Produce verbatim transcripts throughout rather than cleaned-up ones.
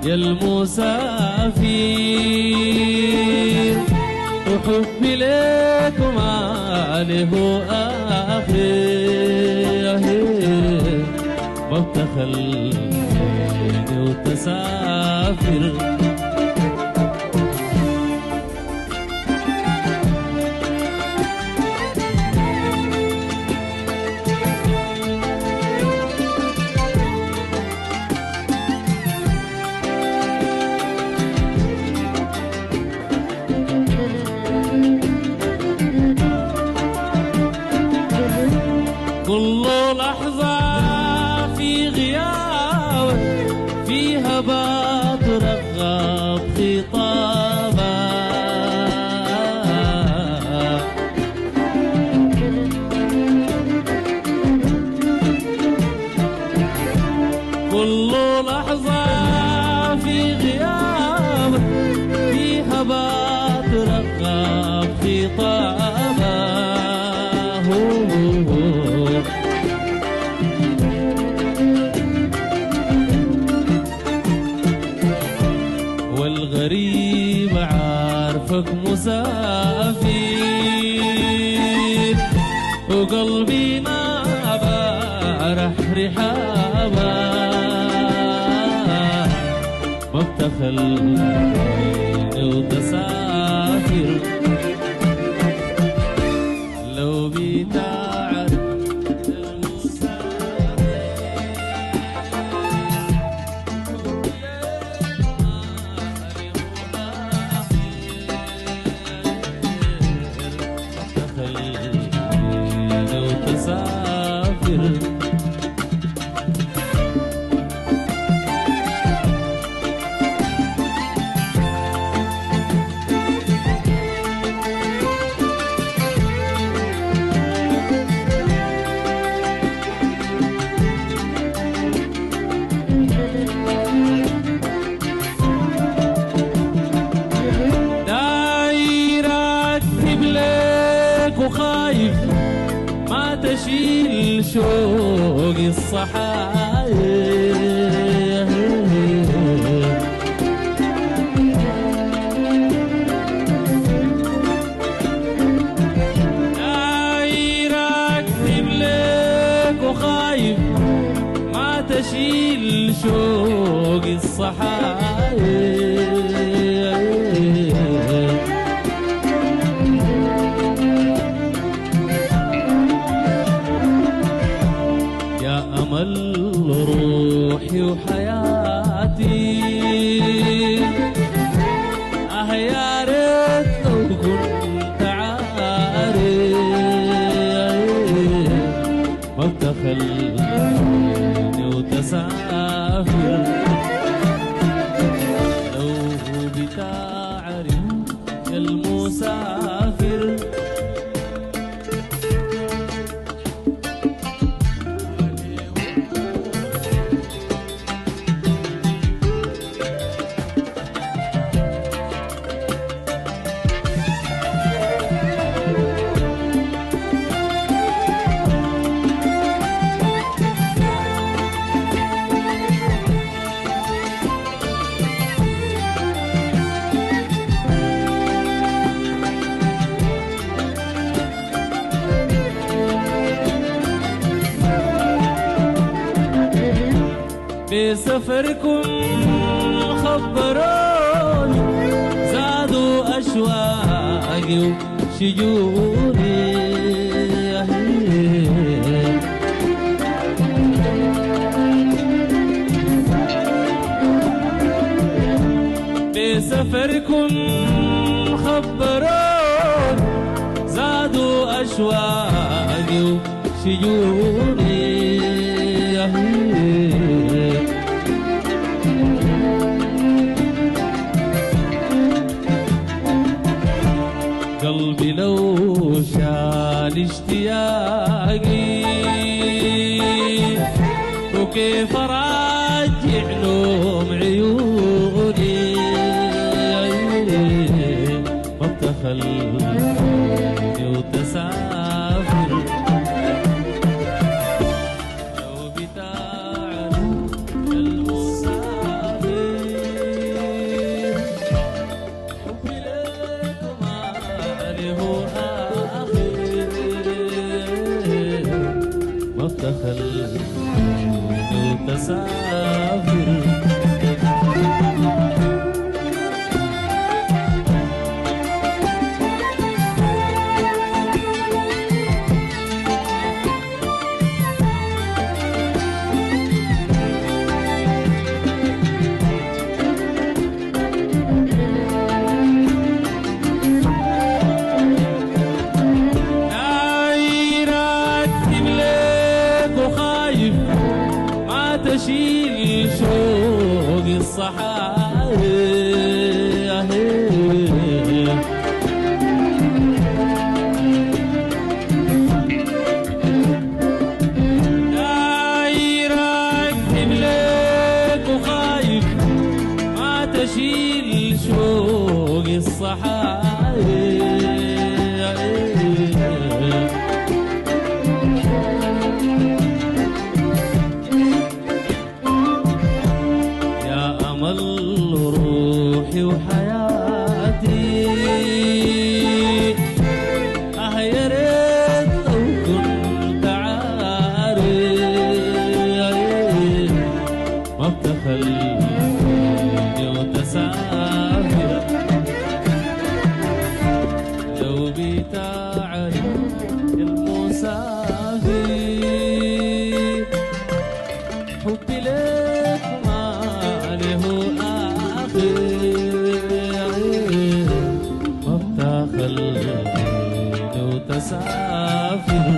يا المسافر، وحبي لكم عليه آخر، ما بتخليني وتسافر. كل لحظة في غيابك فيها بترغب خطابك، كل لحظة في غيابك فيها بترغب خطابك. والغريب عارفك مسافر، وقلبي ما بارح رحابك، ما بتخليني وتسافر. لو بتعرف وخايف ما تشيل شوق الصحايا، داير اكتب لك وخايف ما تشيل شوق الصحايا. أمل روحي وحياتي، آه يا ريت لو كنت عارف، ما بتخليني وتسافر. لو بتعرف يا المسافر، بسفركم خبروني زادوا أشواقي وشجوني، بسفركم خبروني زادوا أشواقي وشجوني، قلبي لو شال اشتياقي وكيف راجع نوم عيوني، ما بتخليني وتسافر. لو بتعرف المسافر له آخر مفتخ الكون تسافر تشيل شوق الصحايا دايرك تملك وخايف ما تشيل شوق الصحايا روحي وحياتي اه يا ريت لو كنت عارف ما بتخليني وتسافر لو بتعرف المسافر حبي لك ما له مفتاح الغيد وتسافر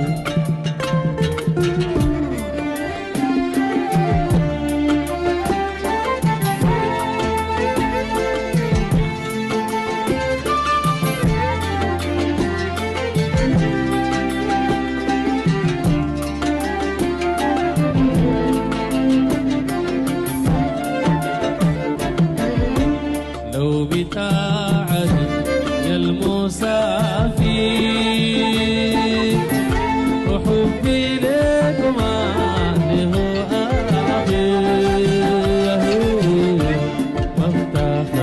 لو بتعرف يا المسافر وحبي لك ما له آخر مفتاح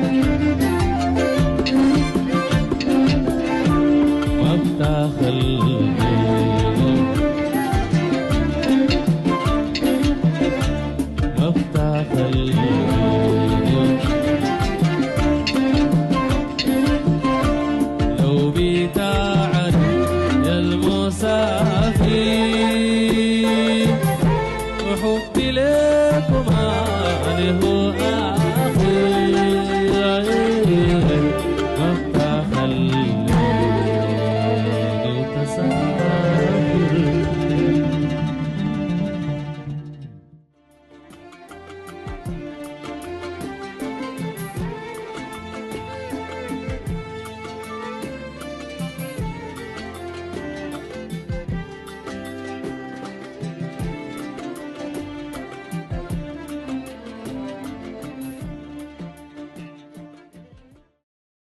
الغيب مفتاح الغيب